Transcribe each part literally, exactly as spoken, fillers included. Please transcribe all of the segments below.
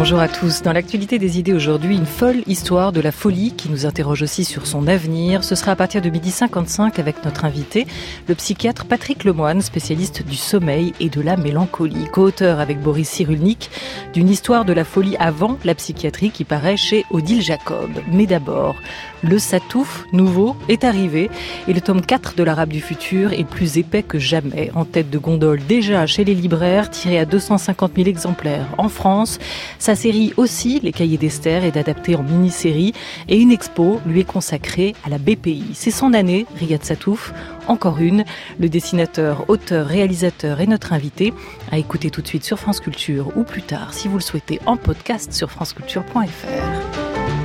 Bonjour à tous. Dans l'actualité des idées aujourd'hui, une folle histoire de la folie qui nous interroge aussi sur son avenir. Ce sera à partir de midi cinquante-cinq avec notre invité, le psychiatre Patrick Lemoine, spécialiste du sommeil et de la mélancolie, co-auteur avec Boris Cyrulnik d'une histoire de la folie avant la psychiatrie qui paraît chez Odile Jacob. Mais d'abord, le Satouf nouveau est arrivé et le tome quatre de l'Arabe du futur est plus épais que jamais. En tête de gondole déjà chez les libraires, tiré à deux cent cinquante mille exemplaires en France. Sa série aussi, Les Cahiers d'Esther, est adaptée en mini-série et une expo lui est consacrée à la B P I. C'est son année, Riyad Satouf, encore une. Le dessinateur, auteur, réalisateur est notre invité à écouter tout de suite sur France Culture ou plus tard, si vous le souhaitez, en podcast sur franceculture point f r.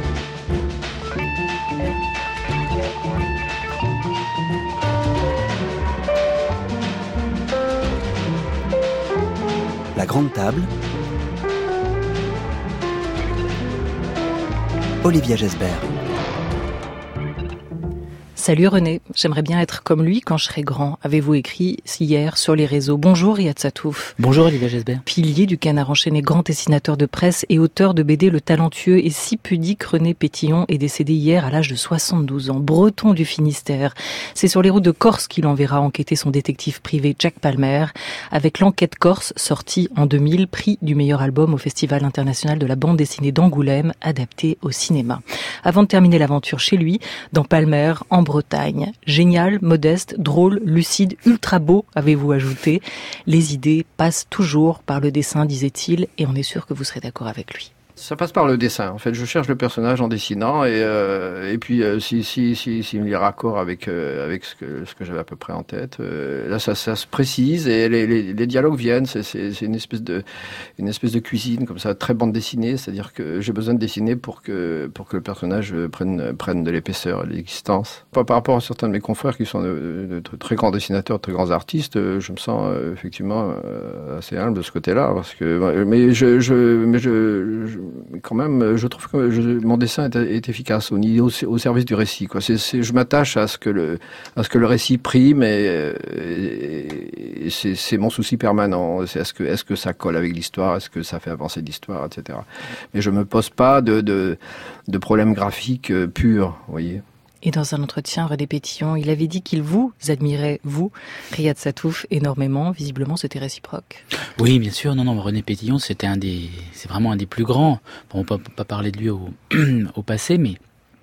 La grande table. Olivia Gesbert. Salut René, j'aimerais bien être comme lui quand je serai grand, avez-vous écrit hier sur les réseaux. Bonjour Riyad Satouf. Bonjour Olivia Gesbert. Pilier du Canard enchaîné, grand dessinateur de presse et auteur de B D, le talentueux et si pudique René Pétillon est décédé hier à l'âge de soixante-douze ans. Breton du Finistère. C'est sur les routes de Corse qu'il enverra enquêter son détective privé Jack Palmer, avec l'Enquête Corse, sortie en deux mille, prix du meilleur album au Festival international de la bande dessinée d'Angoulême, adapté au cinéma. Avant de terminer l'aventure chez lui, dans Palmer, en Bretagne. Génial, modeste, drôle, lucide, ultra beau, avez-vous ajouté. Les idées passent toujours par le dessin, disait-il, et on est sûr que vous serez d'accord avec lui. Ça passe par le dessin. En fait, je cherche le personnage en dessinant et euh, et puis euh, si si si si il y a raccord avec euh, avec ce que ce que j'avais à peu près en tête, euh, là ça ça se précise et les les, les dialogues viennent. C'est c'est c'est une espèce de une espèce de cuisine comme ça, très bande dessinée. C'est-à-dire que j'ai besoin de dessiner pour que pour que le personnage prenne prenne de l'épaisseur, de l'existence. Pas par rapport à certains de mes confrères qui sont de, de, de très grands dessinateurs, de très grands artistes, je me sens euh, effectivement euh, assez humble de ce côté-là parce que mais je je mais je, je quand même, je trouve que je, mon dessin est, est efficace au niveau au, au service du récit. Quoi. C'est, c'est, je m'attache à ce que le à ce que le récit prime et, et, et c'est, c'est mon souci permanent. C'est est-ce que est-ce que ça colle avec l'histoire, est-ce que ça fait avancer l'histoire, et cetera. Mais je me pose pas de de, de problèmes graphiques purs, vous voyez. Et dans un entretien, René Pétillon, il avait dit qu'il vous admirait, vous, Riyad Satouf, énormément. Visiblement, c'était réciproque. Oui, bien sûr. Non, non, René Pétillon, c'était un des, c'est vraiment un des plus grands. Bon, on peut pas parler de lui au, au passé, mais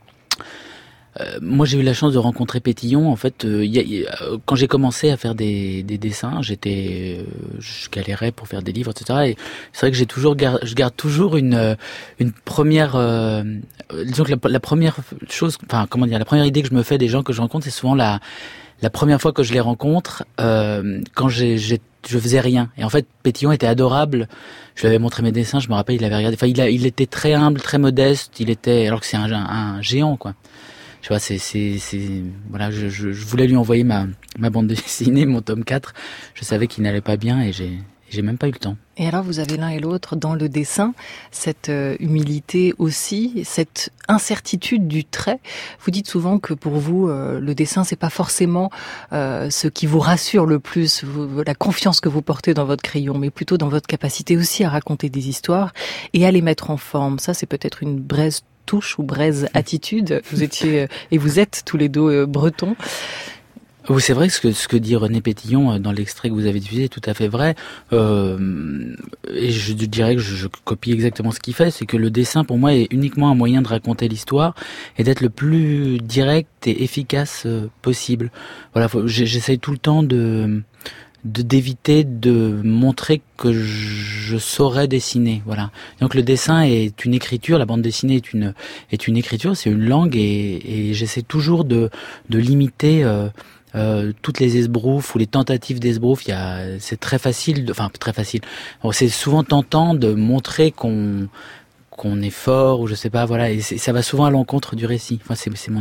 euh, moi, j'ai eu la chance de rencontrer Pétillon. En fait, euh, y a, y a, quand j'ai commencé à faire des, des dessins, j'étais, euh, je galérais pour faire des livres, et cetera. Et c'est vrai que j'ai toujours, gar, je garde toujours une, une première, euh, disons que la, la première chose, enfin, comment dire, la première idée que je me fais des gens que je rencontre, c'est souvent la, la première fois que je les rencontre, euh, quand j'ai, j'ai je faisais rien. Et en fait, Pétillon était adorable. Je lui avais montré mes dessins, je me rappelle, il avait regardé. Enfin, il, a, il était très humble, très modeste. Il était, alors que c'est un, un, un géant, quoi. Tu vois, c'est, c'est, c'est, voilà, je, je, je voulais lui envoyer ma, ma bande dessinée, mon tome quatre. Je savais qu'il n'allait pas bien et j'ai, j'ai même pas eu le temps. Et alors, vous avez l'un et l'autre dans le dessin, cette euh, humilité aussi, cette incertitude du trait. Vous dites souvent que pour vous, euh, le dessin, c'est pas forcément euh, ce qui vous rassure le plus, vous, la confiance que vous portez dans votre crayon, mais plutôt dans votre capacité aussi à raconter des histoires et à les mettre en forme. Ça, c'est peut-être une braise touche ou braise attitude. Vous étiez et vous êtes tous les deux euh, bretons. Oui, c'est vrai que ce que, ce que dit René Pétillon dans l'extrait que vous avez diffusé est tout à fait vrai. Euh, et je dirais que je, je copie exactement ce qu'il fait. C'est que le dessin, pour moi, est uniquement un moyen de raconter l'histoire et d'être le plus direct et efficace possible. Voilà, faut, j'essaye tout le temps de... de d'éviter de montrer que je saurais dessiner, voilà. Donc le dessin est une écriture, la bande dessinée est une est une écriture, c'est une langue et, et j'essaie toujours de de limiter euh, euh, toutes les esbroufes ou les tentatives d'esbroufes. Il y a, c'est très facile, de, enfin très facile. Bon, c'est souvent tentant de montrer qu'on qu'on est fort ou je sais pas, voilà. Et c'est, ça va souvent à l'encontre du récit. Enfin c'est c'est mon avis.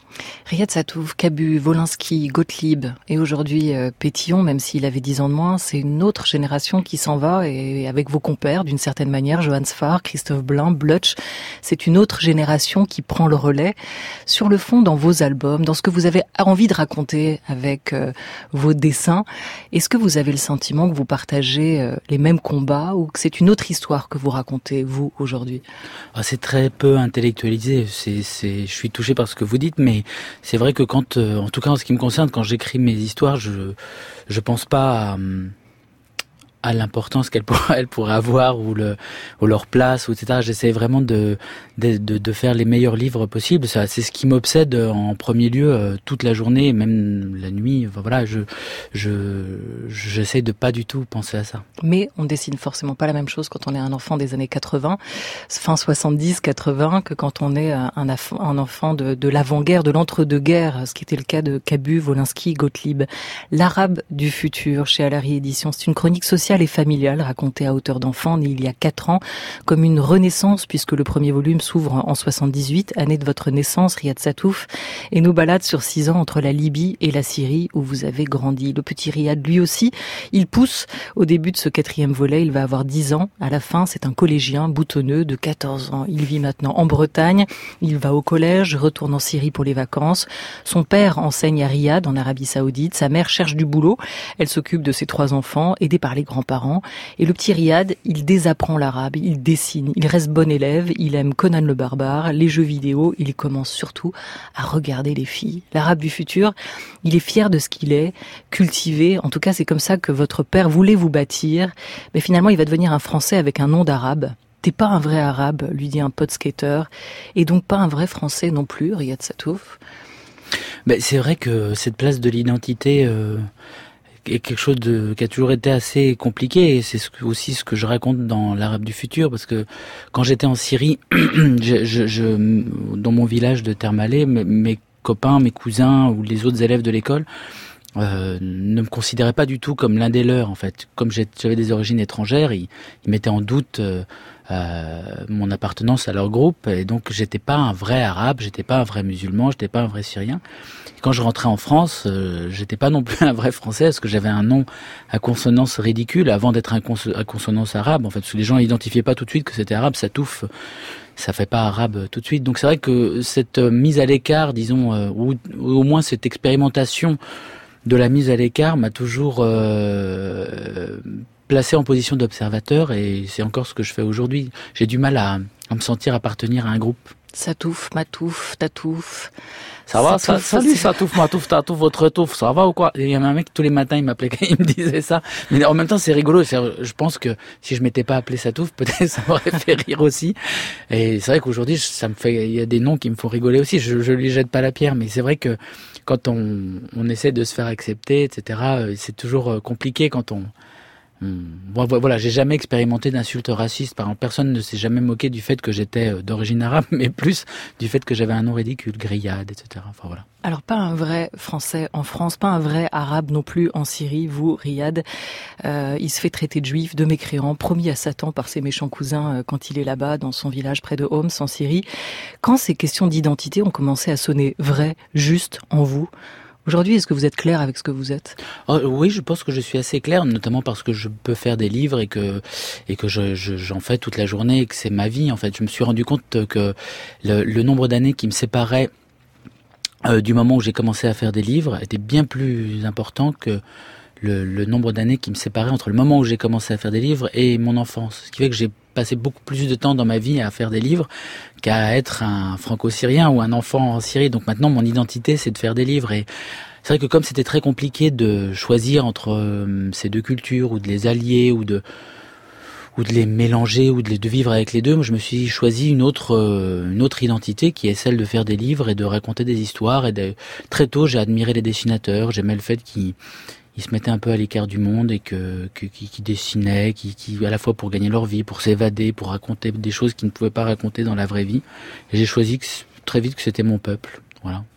Riyad Sattouf, Cabu, Wolinski, Gottlieb et aujourd'hui euh, Pétillon, même s'il avait dix ans de moins, c'est une autre génération qui s'en va et avec vos compères d'une certaine manière, Johann Sfar, Christophe Blain, Blutch, c'est une autre génération qui prend le relais. Sur le fond, dans vos albums, dans ce que vous avez envie de raconter avec euh, vos dessins, est-ce que vous avez le sentiment que vous partagez euh, les mêmes combats ou que c'est une autre histoire que vous racontez, vous, aujourd'hui? Ah, c'est très peu intellectualisé, c'est, c'est, je suis touché par ce que vous dites, mais c'est vrai que quand, euh, en tout cas en ce qui me concerne, quand j'écris mes histoires, je je pense pas à, à l'importance qu'elles pourraient, elles pourraient avoir ou le ou leur place, ou et cetera. J'essaie vraiment de de de, de faire les meilleurs livres possibles. Ça, c'est ce qui m'obsède en premier lieu euh, toute la journée, même la nuit. Enfin, voilà, je je j'essaie de pas du tout penser à ça. Mais on dessine forcément pas la même chose quand on est un enfant des années quatre-vingts, fin soixante-dix quatre-vingts, que quand on est un, un enfant de, de l'avant-guerre, de l'entre-deux-guerres, ce qui était le cas de Cabu, Wolinski, Gottlieb. L'Arabe du futur, chez Alary Éditions, c'est une chronique sociale et familiale racontée à hauteur d'enfant, née il y a quatre ans, comme une renaissance, puisque le premier volume s'ouvre en soixante-dix-huit, année de votre naissance, Riyad Sattouf, et nous balade sur six ans entre la Libye et la Syrie, où vous avez grandi. Le petit Riyad, lui aussi, il pousse au début de ce quatrième volet, il va avoir dix ans. À la fin, c'est un collégien boutonneux de quatorze ans. Il vit maintenant en Bretagne, il va au collège, retourne en Syrie pour les vacances. Son père enseigne à Riyad, en Arabie Saoudite. Sa mère cherche du boulot. Elle s'occupe de ses trois enfants, aidée par les grands-parents. Et le petit Riyad, il désapprend l'arabe, il dessine, il reste bon élève, il aime Conan le barbare, les jeux vidéo, il commence surtout à regarder les filles. L'arabe du futur, il est fier de ce qu'il est, cultivé. En tout cas, c'est comme ça que votre père voulait vous bâtir. Mais finalement, il va devenir un Français avec un nom d'arabe. T'es pas un vrai arabe, lui dit un pote skater, et donc pas un vrai Français non plus, Riyad Sattouf. Ben, c'est vrai que cette place de l'identité euh, est quelque chose de, qui a toujours été assez compliqué, et c'est ce que, aussi ce que je raconte dans l'Arabe du futur, parce que quand j'étais en Syrie, je, je, je, dans mon village de Termalé, mes copains, mes cousins ou les autres élèves de l'école Euh, ne me considéraient pas du tout comme l'un des leurs, en fait. Comme j'avais des origines étrangères, ils, ils mettaient en doute euh, euh, mon appartenance à leur groupe, et donc j'étais pas un vrai arabe, j'étais pas un vrai musulman, j'étais pas un vrai syrien. Et quand je rentrais en France, euh, j'étais pas non plus un vrai français, parce que j'avais un nom à consonance ridicule avant d'être un cons- à consonance arabe, en fait, parce que les gens identifiaient pas tout de suite que c'était arabe. Sattouf, ça fait pas arabe tout de suite. Donc c'est vrai que cette mise à l'écart, disons, euh, ou, ou au moins cette expérimentation de la mise à l'écart m'a toujours euh, placé en position d'observateur, et c'est encore ce que je fais aujourd'hui. J'ai du mal à, à me sentir appartenir à un groupe. Sattouf, Matouf, Tatouf. Ça va, ça, salut Sattouf, Matouf, Tatouf, votre touf, ça va ou quoi? Il y a un mec tous les matins, il m'appelait, il me disait ça. Mais en même temps, c'est rigolo. Je pense que si je m'étais pas appelé Sattouf, peut-être ça m'aurait fait rire aussi. Et c'est vrai qu'aujourd'hui, ça me fait, il y a des noms qui me font rigoler aussi. Je, je lui jette pas la pierre, mais c'est vrai que quand on, on essaie de se faire accepter, et cetera, c'est toujours compliqué quand on, Bon, voilà, j'ai jamais expérimenté d'insultes racistes. Par exemple, personne ne s'est jamais moqué du fait que j'étais d'origine arabe, mais plus du fait que j'avais un nom ridicule, grillade, et cetera. Enfin voilà. Alors pas un vrai Français en France, pas un vrai arabe non plus en Syrie. Vous, Riyad, euh, il se fait traiter de juif, de mécréant, promis à Satan par ses méchants cousins euh, quand il est là-bas dans son village près de Homs en Syrie. Quand ces questions d'identité ont commencé à sonner vraies, justes en vous, aujourd'hui, est-ce que vous êtes clair avec ce que vous êtes? Oh, oui, je pense que je suis assez clair, notamment parce que je peux faire des livres et que et que je, je, j'en fais toute la journée et que c'est ma vie. En fait, je me suis rendu compte que le, le nombre d'années qui me séparait euh, du moment où j'ai commencé à faire des livres était bien plus important que le, le nombre d'années qui me séparait entre le moment où j'ai commencé à faire des livres et mon enfance. Ce qui fait que j'ai passé beaucoup plus de temps dans ma vie à faire des livres qu'à être un franco-syrien ou un enfant en Syrie. Donc maintenant, mon identité, c'est de faire des livres. Et c'est vrai que comme c'était très compliqué de choisir entre euh, ces deux cultures, ou de les allier, ou de ou de les mélanger, ou de, les, de vivre avec les deux, moi, je me suis choisi une autre euh, une autre identité qui est celle de faire des livres et de raconter des histoires. Et de, très tôt, j'ai admiré les dessinateurs. J'aimais le fait qu'ils ils se mettaient un peu à l'écart du monde et que, que qui, qui dessinaient, qui, qui à la fois pour gagner leur vie, pour s'évader, pour raconter des choses qu'ils ne pouvaient pas raconter dans la vraie vie. Et j'ai choisi que, très vite que c'était mon peuple. Voilà.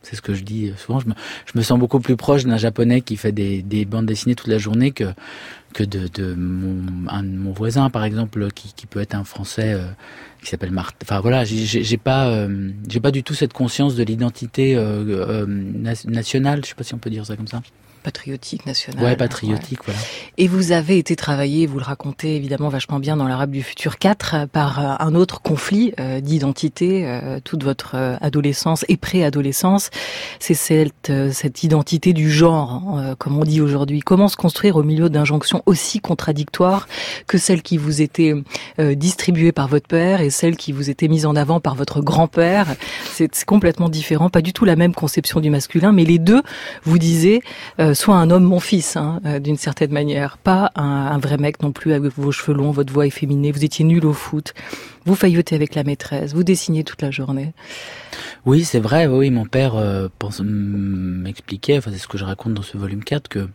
C'est ce que je dis souvent. Je me, je me sens beaucoup plus proche d'un Japonais qui fait des, des bandes dessinées toute la journée que que de, de mon, un, mon voisin, par exemple, qui, qui peut être un Français euh, qui s'appelle Martin. Enfin voilà, j'ai, j'ai, j'ai pas, euh, j'ai pas du tout cette conscience de l'identité euh, euh, nationale. Je sais pas si on peut dire ça comme ça. Patriotique, national. Ouais, patriotique, ouais. Voilà. Et vous avez été travaillé, vous le racontez évidemment vachement bien dans l'Arabe du futur quatre, par un autre conflit euh, d'identité, euh, toute votre euh, adolescence et préadolescence. C'est cette, euh, cette identité du genre, euh, comme on dit aujourd'hui. Comment se construire au milieu d'injonctions aussi contradictoires que celles qui vous étaient euh, distribuées par votre père et celles qui vous étaient mises en avant par votre grand-père. C'est, c'est complètement différent, pas du tout la même conception du masculin, mais les deux, vous disiez... Euh, soit un homme, mon fils, hein, euh, d'une certaine manière, pas un, un vrai mec non plus avec vos cheveux longs, votre voix efféminée, vous étiez nul au foot, vous faillotez avec la maîtresse, vous dessinez toute la journée. Oui, c'est vrai, oui, mon père euh, pense, m'expliquait, enfin c'est ce que je raconte dans ce volume quatre, que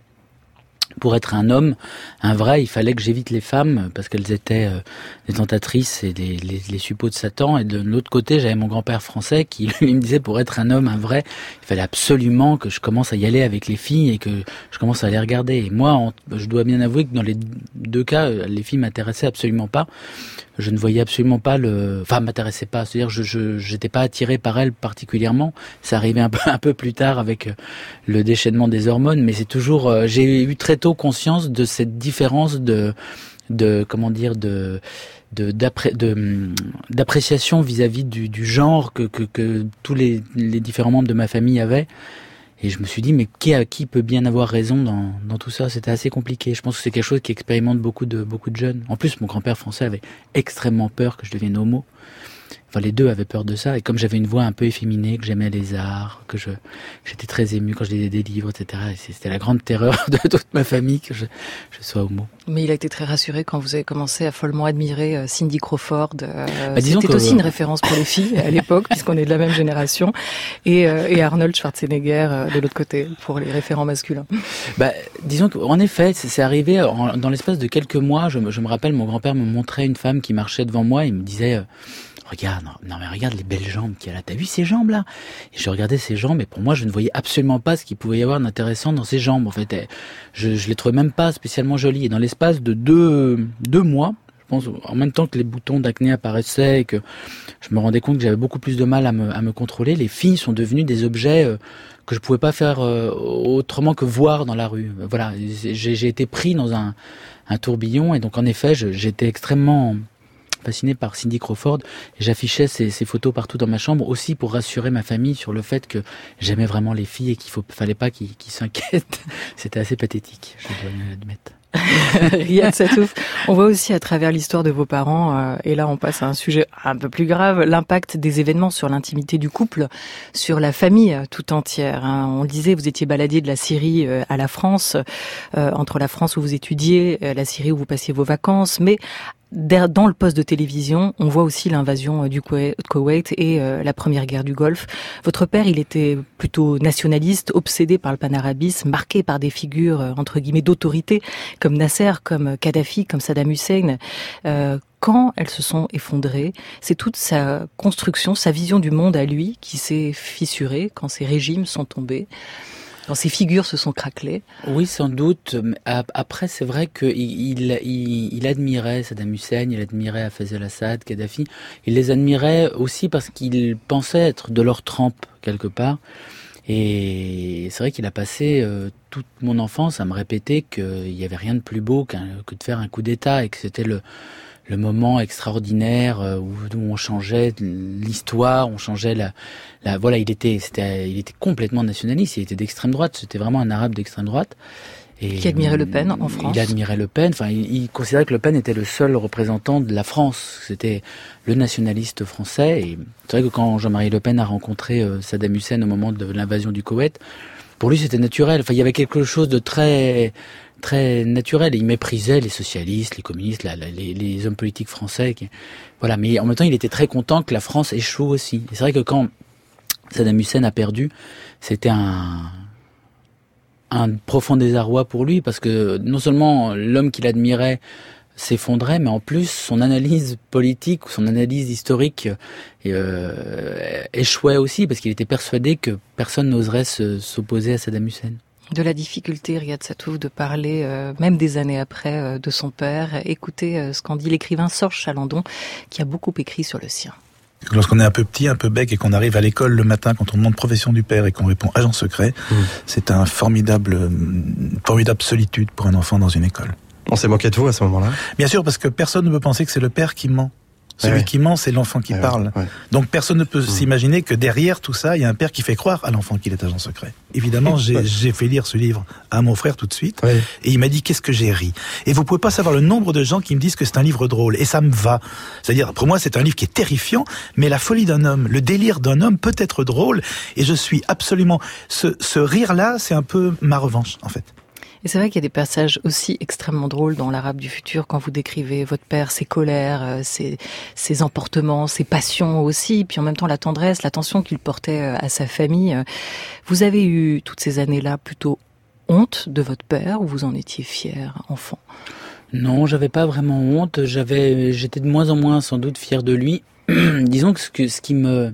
pour être un homme, un vrai, il fallait que j'évite les femmes parce qu'elles étaient euh, des tentatrices et des, les, les suppôts de Satan. Et de l'autre côté, j'avais mon grand-père français qui lui me disait pour être un homme, un vrai, il fallait absolument que je commence à y aller avec les filles et que je commence à les regarder. Et moi, en, je dois bien avouer que dans les deux cas, les filles m'intéressaient absolument pas. Je ne voyais absolument pas le, enfin, m'intéressait pas. C'est-à-dire, je, je, j'étais pas attiré par elle particulièrement. Ça arrivait un peu, un peu plus tard avec le déchaînement des hormones, mais c'est toujours, euh, j'ai eu très tôt conscience de cette différence de, de, comment dire, de, de, d'apré, de, d'appréciation vis-à-vis du, du genre que, que, que tous les, les différents membres de ma famille avaient. Et je me suis dit, mais qui, qui peut bien avoir raison dans, dans tout ça? C'était assez compliqué. Je pense que c'est quelque chose qui expérimente beaucoup de, beaucoup de jeunes. En plus, mon grand-père français avait extrêmement peur que je devienne homo. Enfin, les deux avaient peur de ça. Et comme j'avais une voix un peu efféminée, que j'aimais les arts, que je, j'étais très ému quand je lisais des livres, et cetera. Et c'était la grande terreur de toute ma famille que je, je sois homo. Mais il a été très rassuré quand vous avez commencé à follement admirer Cindy Crawford. Euh, bah, c'était que, aussi une référence pour les filles à l'époque, puisqu'on est de la même génération. Et, euh, et Arnold Schwarzenegger euh, de l'autre côté, pour les référents masculins. Bah, disons qu'en effet, c'est, c'est arrivé en, dans l'espace de quelques mois. Je, je me rappelle, mon grand-père me montrait une femme qui marchait devant moi. Et il me disait... Euh, Regarde, non, non mais regarde les belles jambes qu'il y a là. T'as vu ces jambes là? Et je regardais ces jambes et pour moi je ne voyais absolument pas ce qu'il pouvait y avoir d'intéressant dans ces jambes. En fait, je, je les trouvais même pas spécialement jolies. Et dans l'espace de deux, deux mois, je pense, en même temps que les boutons d'acné apparaissaient et que je me rendais compte que j'avais beaucoup plus de mal à me, à me contrôler, les filles sont devenues des objets euh, que je pouvais pas faire euh, autrement que voir dans la rue. Voilà, j'ai, j'ai été pris dans un, un tourbillon et donc en effet, je, j'étais extrêmement fasciné par Cindy Crawford et j'affichais ces, ces photos partout dans ma chambre aussi pour rassurer ma famille sur le fait que j'aimais vraiment les filles et qu'il faut, fallait pas qu'ils, qu'ils s'inquiètent. C'était assez pathétique, je dois l'admettre. Riyad Sattouf, on voit aussi à travers l'histoire de vos parents, euh, et là on passe à un sujet un peu plus grave, l'impact des événements sur l'intimité du couple, sur la famille tout entière. Hein. On le disait, vous étiez baladé de la Syrie euh, à la France, euh, entre la France où vous étudiez, euh, la Syrie où vous passiez vos vacances, mais dans le poste de télévision, on voit aussi l'invasion du Koweït et euh, la première guerre du Golfe. Votre père, il était plutôt nationaliste, obsédé par le panarabisme, marqué par des figures, euh, entre guillemets, d'autorité, comme Nasser, comme Kadhafi, comme Saddam Hussein. Euh, quand elles se sont effondrées, c'est toute sa construction, sa vision du monde à lui qui s'est fissurée quand ces régimes sont tombés. Quand ces figures se sont craquelées. Oui, sans doute. Après, c'est vrai qu'il il, il, il admirait Saddam Hussein, il admirait Hafez al-Assad, Kadhafi. Il les admirait aussi parce qu'il pensait être de leur trempe, quelque part. Et c'est vrai qu'il a passé euh, toute mon enfance à me répéter qu'il n'y avait rien de plus beau qu'un, que de faire un coup d'État et que c'était le... le moment extraordinaire où, où on changeait l'histoire, on changeait la, la voilà, il était, c'était, il était complètement nationaliste, il était d'extrême droite, c'était vraiment un arabe d'extrême droite. Et qui admirait Le Pen en France. Il admirait Le Pen, enfin, il, il considérait que Le Pen était le seul représentant de la France, c'était le nationaliste français. Et c'est vrai que quand Jean-Marie Le Pen a rencontré euh, Saddam Hussein au moment de l'invasion du Koweït, pour lui c'était naturel. Enfin, il y avait quelque chose de très très naturel. Et il méprisait les socialistes, les communistes, la, la, les, les hommes politiques français. Qui, voilà. Mais en même temps, il était très content que la France échoue aussi. Et c'est vrai que quand Saddam Hussein a perdu, c'était un, un profond désarroi pour lui, parce que non seulement l'homme qu'il admirait s'effondrait, mais en plus son analyse politique ou son analyse historique euh, échouait aussi, parce qu'il était persuadé que personne n'oserait se, s'opposer à Saddam Hussein. De la difficulté, Riyad Sattouf, de parler, euh, même des années après, euh, de son père. Écoutez euh, ce qu'en dit l'écrivain Sorge Chalandon, qui a beaucoup écrit sur le sien. Lorsqu'on est un peu petit, un peu bec et qu'on arrive à l'école le matin, quand on demande profession du père et qu'on répond agent secret, mmh. c'est un formidable, une formidable solitude pour un enfant dans une école. On s'est moqué de vous à ce moment-là ? Bien sûr, parce que personne ne peut penser que c'est le père qui ment. Celui ouais. qui ment, c'est l'enfant qui ouais, parle. Ouais. Donc personne ne peut mmh. s'imaginer que derrière tout ça, il y a un père qui fait croire à l'enfant qu'il est agent secret. Évidemment, j'ai, ouais. j'ai fait lire ce livre à mon frère tout de suite, ouais. et il m'a dit qu'est-ce que j'ai ri. Et vous pouvez pas savoir le nombre de gens qui me disent que c'est un livre drôle, et ça me va. C'est-à-dire, pour moi, c'est un livre qui est terrifiant, mais la folie d'un homme, le délire d'un homme peut être drôle, et je suis absolument... Ce, ce rire-là, c'est un peu ma revanche, en fait. Et c'est vrai qu'il y a des passages aussi extrêmement drôles dans l'Arabe du futur quand vous décrivez votre père, ses colères, ses, ses emportements, ses passions aussi, puis en même temps la tendresse, l'attention qu'il portait à sa famille. Vous avez eu toutes ces années-là plutôt honte de votre père ou vous en étiez fier, enfant ? Non, j'avais pas vraiment honte. J'avais, j'étais de moins en moins sans doute fier de lui. Disons que ce, que ce qui me...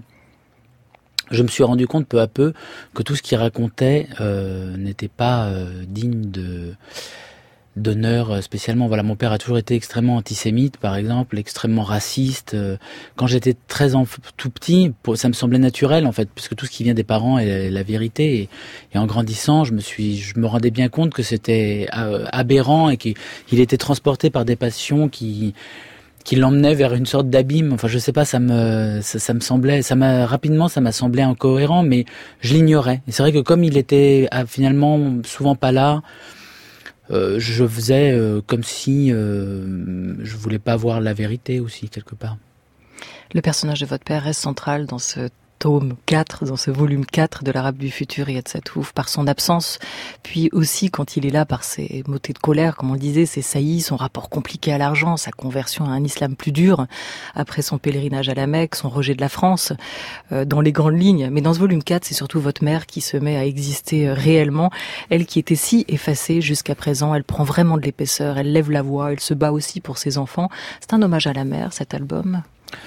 Je me suis rendu compte peu à peu que tout ce qu'il racontait euh, n'était pas euh, digne de d'honneur spécialement. Voilà, mon père a toujours été extrêmement antisémite, par exemple, extrêmement raciste. Quand j'étais très enf- tout petit, ça me semblait naturel en fait, puisque tout ce qui vient des parents est la vérité. Et, et en grandissant, je me suis, je me rendais bien compte que c'était aberrant et qu'il était transporté par des passions qui qui l'emmenait vers une sorte d'abîme. Enfin, je sais pas, ça me, ça, ça me semblait, ça m'a, rapidement, ça m'a semblé incohérent, mais je l'ignorais. Et c'est vrai que comme il était ah, finalement souvent pas là, euh, je faisais euh, comme si euh, je voulais pas voir la vérité aussi, quelque part. Le personnage de votre père reste central dans ce tome quatre, dans ce volume quatre de l'Arabe du futur, Riyad Sattouf, par son absence, puis aussi quand il est là par ses motets de colère, comme on le disait, ses saillies, son rapport compliqué à l'argent, sa conversion à un islam plus dur, après son pèlerinage à la Mecque, son rejet de la France, euh, dans les grandes lignes. Mais dans ce volume quatre, c'est surtout votre mère qui se met à exister réellement. Elle qui était si effacée jusqu'à présent, elle prend vraiment de l'épaisseur, elle lève la voix, elle se bat aussi pour ses enfants. C'est un hommage à la mère, cet album ?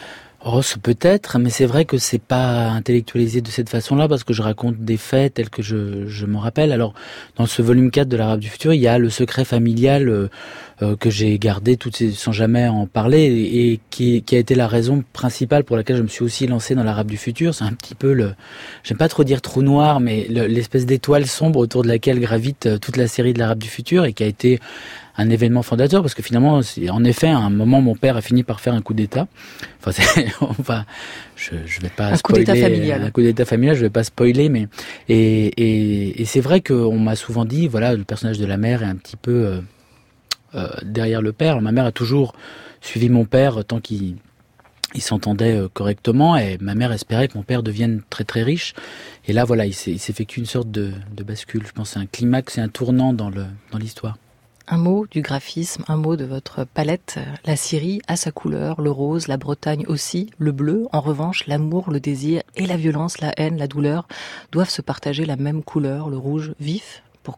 Oh, peut-être, mais c'est vrai que c'est pas intellectualisé de cette façon-là, parce que je raconte des faits tels que je, je m'en rappelle. Alors, dans ce volume quatre de l'Arabe du futur, il y a le secret familial euh, euh, que j'ai gardé tout, sans jamais en parler, et, et qui, qui a été la raison principale pour laquelle je me suis aussi lancé dans l'Arabe du futur. C'est un petit peu le, j'aime pas trop dire trou noir, mais le, l'espèce d'étoile sombre autour de laquelle gravite toute la série de l'Arabe du futur, et qui a été un événement fondateur, parce que finalement, c'est, en effet, à un moment, mon père a fini par faire un coup d'État. Enfin, c'est, enfin je, je vais pas un spoiler. Un coup d'État familial. Un coup d'État familial, je vais pas spoiler, mais et et, et c'est vrai qu'on m'a souvent dit, voilà, le personnage de la mère est un petit peu euh, euh, derrière le père. Alors, ma mère a toujours suivi mon père tant qu'il il s'entendait correctement, et ma mère espérait que mon père devienne très très riche. Et là, voilà, il, s'est, il s'effectue une sorte de, de bascule. Je pense que c'est un climax, c'est un tournant dans le dans l'histoire. Un mot du graphisme, un mot de votre palette. La Syrie a sa couleur, le rose, la Bretagne aussi, le bleu. En revanche, l'amour, le désir et la violence, la haine, la douleur doivent se partager la même couleur, le rouge vif. Pourquoi ?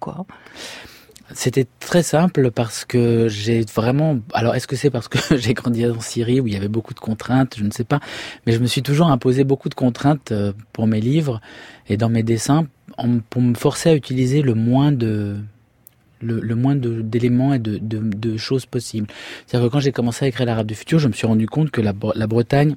C'était très simple parce que j'ai vraiment... Alors, est-ce que c'est parce que j'ai grandi en Syrie où il y avait beaucoup de contraintes ? Je ne sais pas. Mais je me suis toujours imposé beaucoup de contraintes pour mes livres et dans mes dessins pour me forcer à utiliser le moins de... Le, le moins de, d'éléments et de, de, de choses possibles. C'est-à-dire que quand j'ai commencé à écrire l'Arabe du futur, je me suis rendu compte que la, la Bretagne,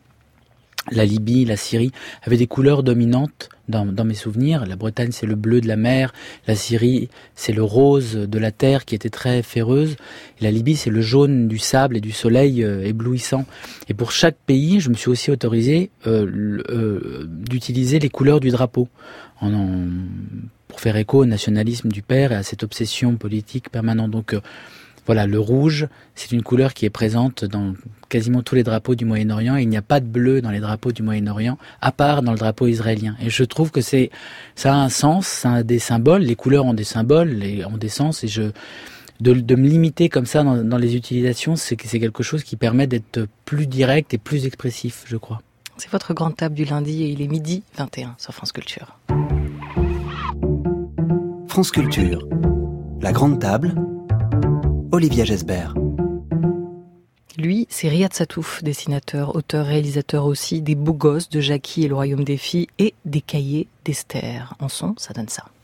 la Libye, la Syrie avaient des couleurs dominantes dans, dans mes souvenirs. La Bretagne, c'est le bleu de la mer. La Syrie, c'est le rose de la terre qui était très féreuse. Et la Libye, c'est le jaune du sable et du soleil euh, éblouissant. Et pour chaque pays, je me suis aussi autorisé euh, euh, d'utiliser les couleurs du drapeau. En, en, pour faire écho au nationalisme du père et à cette obsession politique permanente. Donc euh, voilà, le rouge, c'est une couleur qui est présente dans quasiment tous les drapeaux du Moyen-Orient, et il n'y a pas de bleu dans les drapeaux du Moyen-Orient, à part dans le drapeau israélien. Et je trouve que c'est, ça a un sens, ça a des symboles, les couleurs ont des symboles, les, ont des sens, et je, de, de me limiter comme ça dans, dans les utilisations, c'est, c'est quelque chose qui permet d'être plus direct et plus expressif, je crois. C'est votre grande table du lundi, et il est midi vingt et un sur France Culture. France Culture, la grande table, Olivia Gesbert. Lui, c'est Riyad Sattouf, dessinateur, auteur, réalisateur aussi des Beaux Gosses, de Jackie et le Royaume des Filles et des Cahiers d'Esther. En son, ça donne ça.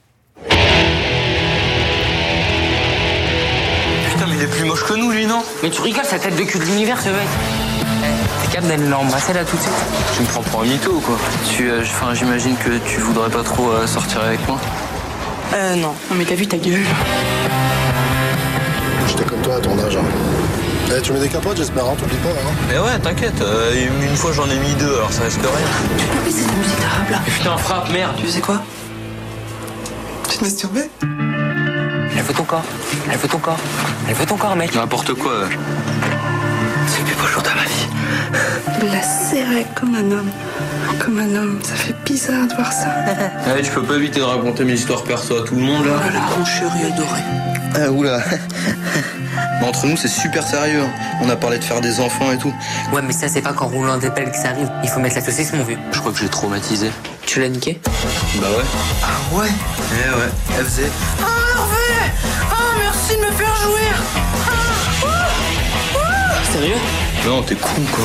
Putain, mais il est plus moche que nous, lui, non? Mais tu rigoles, sa tête de cul de l'univers, ce mec. Eh, t'es capable d'aller l'embrasser là tout de suite? Tu me prends pour un mytho ou quoi? Tu, euh, enfin, j'imagine que tu voudrais pas trop euh, sortir avec moi. Euh, non. Non, mais t'as vu ta gueule? J'étais comme toi à ton âge. Hein. Eh, tu mets des capotes, j'espère, hein, t'oublies pas. Hein. Mais ouais, t'inquiète, euh, une fois j'en ai mis deux, alors ça risque rien. Tu peux baisser la musique arabe là? Putain, frappe, merde. Tu sais quoi? Tu te masturbais? Elle veut ton corps. Elle veut ton corps. Elle veut ton corps, mec. N'importe quoi. C'est le plus beau jour de ma vie. Il la serrait comme un homme. Comme un homme. Ça fait bizarre de voir ça. Ouais, tu peux pas éviter de raconter mes histoires perso à tout le monde, là. Oh là là, mon chéri adoré. Ah, oula. Mais entre nous, c'est super sérieux. Hein. On a parlé de faire des enfants et tout. Ouais, mais ça, c'est pas qu'en roulant des pelles que ça arrive. Il faut mettre la saucisse, mon vieux. Je crois que j'ai traumatisé. Tu l'as niqué? Bah ouais. Ah ouais? Eh ouais, elle faisait. Oh, Hervé! Oh, merci de me faire jouir! Ah, ouh, ouh. Sérieux? Non, t'es con, quoi.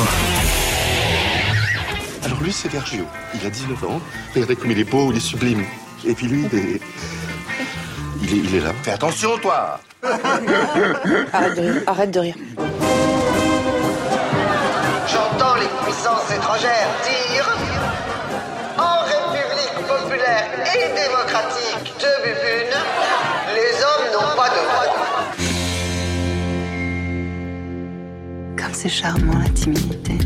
Alors lui, c'est Vergio. Il a dix-neuf ans. Regardez comme il est beau, il est sublime. Et puis lui, il est... Il est, il est là. Fais attention, toi! Arrête de rire. Arrête de rire. J'entends les puissances étrangères dire en République populaire et démocratique de Bubune, les hommes n'ont pas de droits. Comme c'est charmant, la timidité.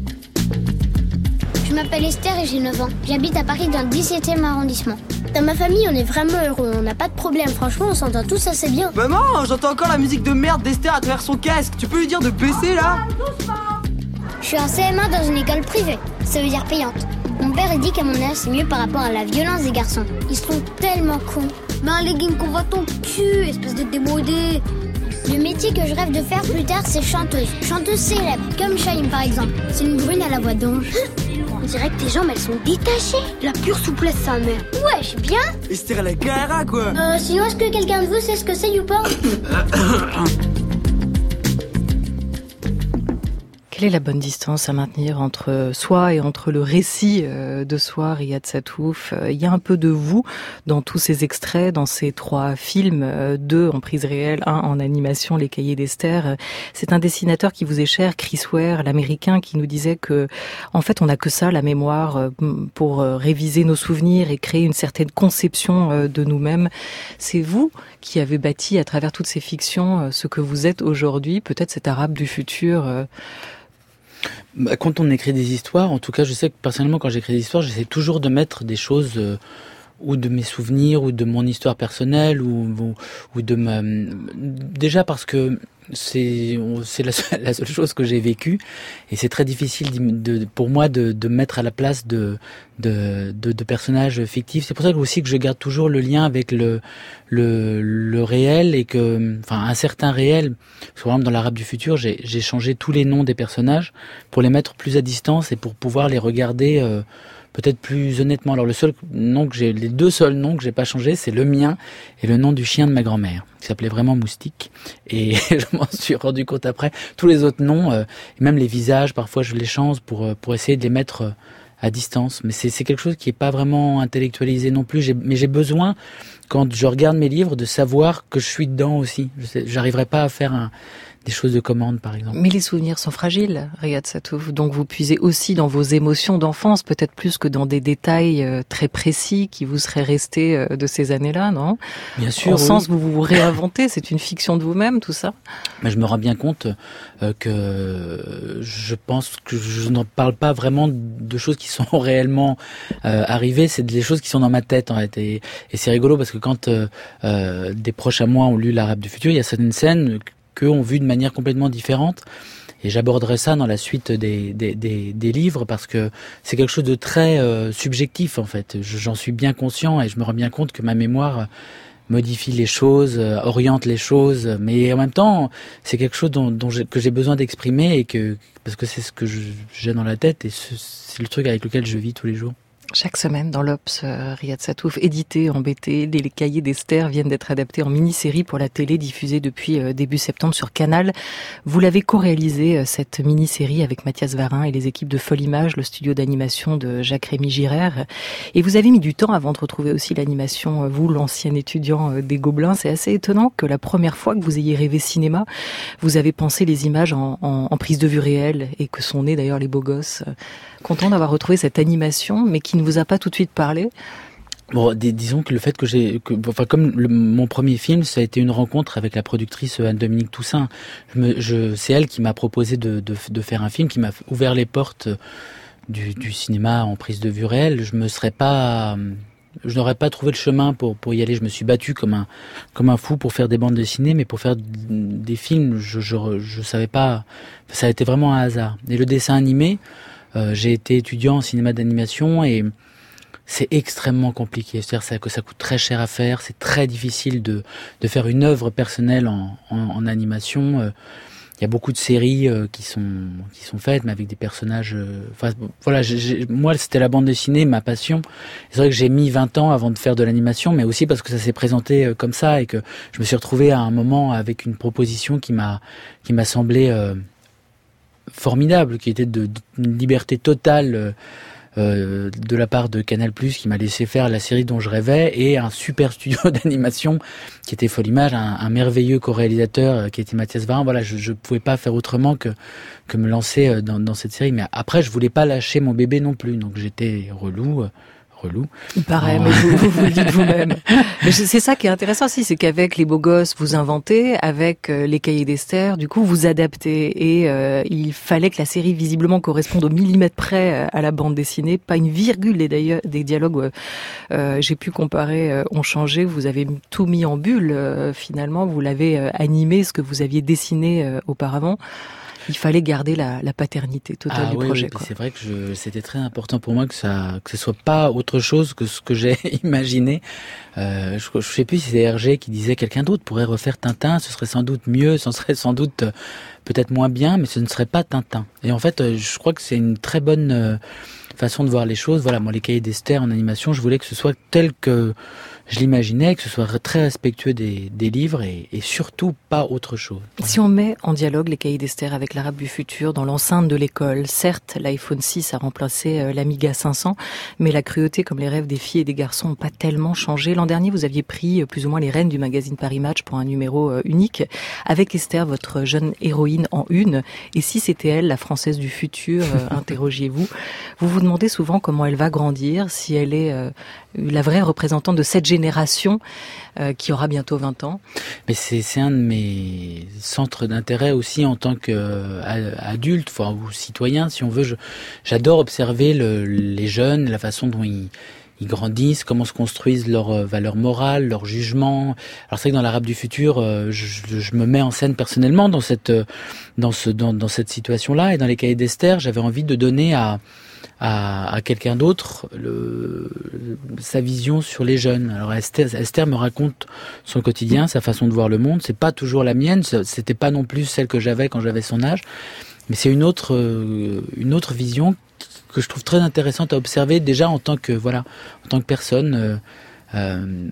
Je m'appelle Esther et j'ai neuf ans. J'habite à Paris dans le dix-septième arrondissement. Dans ma famille, on est vraiment heureux, on n'a pas de problème. Franchement, on s'entend tous assez bien. Maman, j'entends encore la musique de merde d'Esther à travers son casque. Tu peux lui dire de baisser là? Je suis en C M un dans une école privée, ça veut dire payante. Mon père il dit qu'à mon âge, c'est mieux par rapport à la violence des garçons. Ils se trouvent tellement cons. Mais un legging qu'on voit ton cul, espèce de démodé. Le métier que je rêve de faire plus tard, c'est chanteuse. Chanteuse célèbre, comme Shaim par exemple. C'est une brune à la voix d'ange. On dirait que tes jambes, elles sont détachées. La pure souplesse, sa mère. Ouais, je suis bien. Esther, elle a Cara, quoi. Euh, sinon, est-ce que quelqu'un de vous sait ce que c'est, Youpa? Quelle est la bonne distance à maintenir entre soi et entre le récit de soi, Riyad Sattouf? Il y a un peu de vous dans tous ces extraits, dans ces trois films, deux en prise réelle, un en animation, Les Cahiers d'Esther. C'est un dessinateur qui vous est cher, Chris Ware, l'américain, qui nous disait que, en fait, on n'a que ça, la mémoire, pour réviser nos souvenirs et créer une certaine conception de nous-mêmes. C'est vous qui avez bâti, à travers toutes ces fictions, ce que vous êtes aujourd'hui, peut-être cet arabe du futur. Bah, quand on écrit des histoires, en tout cas, je sais que personnellement, quand j'écris des histoires, j'essaie toujours de mettre des choses, euh, ou de mes souvenirs, ou de mon histoire personnelle, ou, ou, ou de ma... Déjà parce que c'est c'est la seule, la seule chose que j'ai vécue, et c'est très difficile de, pour moi de, de mettre à la place de de, de, de personnages fictifs. C'est pour ça que aussi que je garde toujours le lien avec le le, le réel, et que, enfin, un certain réel. Parce que, par exemple, dans l'Arabe du futur, j'ai j'ai changé tous les noms des personnages pour les mettre plus à distance et pour pouvoir les regarder euh, peut-être plus honnêtement. Alors le seul nom que j'ai, les deux seuls noms que j'ai pas changé, c'est le mien et le nom du chien de ma grand-mère, qui s'appelait vraiment Moustique. Et je m'en suis rendu compte après. Tous les autres noms, euh, et même les visages, parfois je les change pour pour essayer de les mettre euh, à distance. Mais c'est c'est quelque chose qui est pas vraiment intellectualisé non plus. J'ai, mais j'ai besoin, quand je regarde mes livres, de savoir que je suis dedans aussi. Je sais, j'arriverai pas à faire un des choses de commande, par exemple. Mais les souvenirs sont fragiles, Riyad Sattouf. Donc vous puisez aussi dans vos émotions d'enfance, peut-être plus que dans des détails euh, très précis qui vous seraient restés euh, de ces années-là, non? Bien sûr. En oui. sens, vous vous réinventez, c'est une fiction de vous-même, tout ça? Mais je me rends bien compte euh, que je pense que je n'en parle pas vraiment de choses qui sont réellement euh, arrivées, c'est des choses qui sont dans ma tête, en fait. Et, et c'est rigolo parce que quand euh, euh, des proches à moi ont lu l'Arabe du futur, il y a certaines scènes qu'eux ont vues de manière complètement différente. Et j'aborderai ça dans la suite des, des, des, des livres, parce que c'est quelque chose de très euh, subjectif, en fait. Je, j'en suis bien conscient, et je me rends bien compte que ma mémoire modifie les choses, euh, oriente les choses. Mais en même temps, c'est quelque chose dont, dont j'ai, que j'ai besoin d'exprimer, et que, parce que c'est ce que je, j'ai dans la tête, et ce, c'est le truc avec lequel je vis tous les jours. Chaque semaine, dans l'Obs, euh, Riyad Sattouf, édité en B T, les cahiers d'Esther viennent d'être adaptés en mini-série pour la télé, diffusée depuis euh, début septembre sur Canal. Vous l'avez co-réalisé, euh, cette mini-série, avec Mathias Varin et les équipes de Folle Image, le studio d'animation de Jacques-Rémy Girard. Et vous avez mis du temps avant de retrouver aussi l'animation, euh, vous, l'ancien étudiant euh, des Gobelins. C'est assez étonnant que la première fois que vous ayez rêvé cinéma, vous avez pensé les images en, en, en prise de vue réelle, et que sont nés d'ailleurs les beaux gosses. Content d'avoir retrouvé cette animation, mais qui ne vous a pas tout de suite parlé? Bon, dis, disons que le fait que j'ai, que, enfin, comme le, mon premier film, ça a été une rencontre avec la productrice Anne-Dominique Toussaint. Je me, je, c'est elle qui m'a proposé de, de, de faire un film, qui m'a ouvert les portes du, du cinéma en prise de vue réelle. Je me serais pas, je n'aurais pas trouvé le chemin pour pour y aller. Je me suis battu comme un comme un fou pour faire des bandes dessinées, mais pour faire des films, je je, je savais pas. Ça a été vraiment un hasard. Et le dessin animé. Euh, j'ai été étudiant en cinéma d'animation et c'est extrêmement compliqué. C'est-à-dire que ça coûte très cher à faire, c'est très difficile de, de faire une œuvre personnelle en, en, en animation. Euh, il y a beaucoup de séries euh, qui sont qui sont faites, mais avec des personnages. Euh, enfin, voilà, j'ai, j'ai, moi c'était la bande dessinée, ma passion. C'est vrai que j'ai mis vingt ans avant de faire de l'animation, mais aussi parce que ça s'est présenté euh, comme ça et que je me suis retrouvé à un moment avec une proposition qui m'a qui m'a semblé euh, formidable, qui était de, de une liberté totale euh, de la part de Canal+, qui m'a laissé faire la série dont je rêvais, et un super studio d'animation qui était Folle Image, un, un merveilleux co-réalisateur qui était Mathias Varin. Voilà, je, je pouvais pas faire autrement que que me lancer dans, dans cette série. Mais après, je voulais pas lâcher mon bébé non plus, donc j'étais relou. Euh, relou. Il paraît, oh. mais vous, vous, vous le dites vous-même. Mais c'est ça qui est intéressant aussi, c'est qu'avec les beaux gosses, vous inventez, avec euh, les cahiers d'Esther, du coup, vous adaptez. Et euh, il fallait que la série, visiblement, corresponde au millimètre près à la bande dessinée. Pas une virgule des, d'ailleurs, des dialogues, euh, j'ai pu comparer, euh, ont changé. Vous avez tout mis en bulle, euh, finalement. Vous l'avez euh, animé, ce que vous aviez dessiné euh, auparavant. Il fallait garder la, la paternité totale ah, du oui, projet. Oui, quoi. C'est vrai que je, c'était très important pour moi que ça, que ce soit pas autre chose que ce que j'ai imaginé. Euh, je, je sais plus si c'est Hergé qui disait quelqu'un d'autre pourrait refaire Tintin, ce serait sans doute mieux, ce serait sans doute euh, peut-être moins bien, mais ce ne serait pas Tintin. Et en fait, euh, je crois que c'est une très bonne euh, façon de voir les choses. Voilà, moi les cahiers d'Esther en animation, je voulais que ce soit tel que je l'imaginais, que ce soit très respectueux des, des livres et, et surtout pas autre chose. Si on met en dialogue les cahiers d'Esther avec l'Arabe du futur dans l'enceinte de l'école, certes, l'iPhone six a remplacé euh, l'Amiga cinq cents, mais la cruauté comme les rêves des filles et des garçons n'ont pas tellement changé. L'an dernier, vous aviez pris euh, plus ou moins les rênes du magazine Paris Match pour un numéro euh, unique, avec Esther, votre jeune héroïne en une. Et si c'était elle, la Française du futur, euh, interrogiez-vous. Vous vous demandez souvent comment elle va grandir, si elle est euh, la vraie représentante de cette génération euh, qui aura bientôt vingt ans. Mais c'est, c'est un de mes centres d'intérêt aussi en tant qu'adulte, enfin, ou citoyen, si on veut. Je, j'adore observer le, les jeunes, la façon dont ils, ils grandissent, comment se construisent leurs valeurs morales, leurs jugements. Alors c'est vrai que dans l'Arabe du futur, je, je, je me mets en scène personnellement dans cette, dans ce, dans, dans cette situation-là. Et dans les cahiers d'Esther, j'avais envie de donner à à, à quelqu'un d'autre le, sa vision sur les jeunes. Alors Esther, Esther me raconte son quotidien, sa façon de voir le monde. C'est pas toujours la mienne, c'était pas non plus celle que j'avais quand j'avais son âge, mais c'est une autre, une autre vision que je trouve très intéressante à observer déjà en tant que voilà, en tant que personne. Euh, Euh,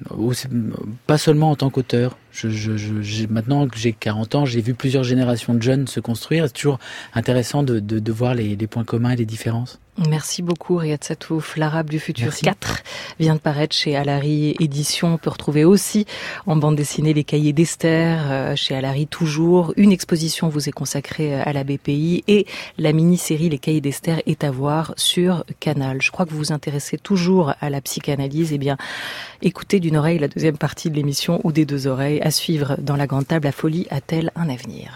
pas seulement en tant qu'auteur. Je, je, je, j'ai, maintenant que j'ai quarante ans, j'ai vu plusieurs générations de jeunes se construire. C'est toujours intéressant de, de, de voir les, les points communs et les différences. Merci beaucoup Riyad Sattouf. L'Arabe du futur Merci. quatre vient de paraître chez Alary Éditions. On peut retrouver aussi en bande dessinée les cahiers d'Esther euh, chez Alary toujours. Une exposition vous est consacrée à la B P I et la mini-série Les cahiers d'Esther est à voir sur Canal. Je crois que vous vous intéressez toujours à la psychanalyse. Eh bien, écoutez d'une oreille la deuxième partie de l'émission ou des deux oreilles. À suivre dans la grande table, la folie a-t-elle un avenir ?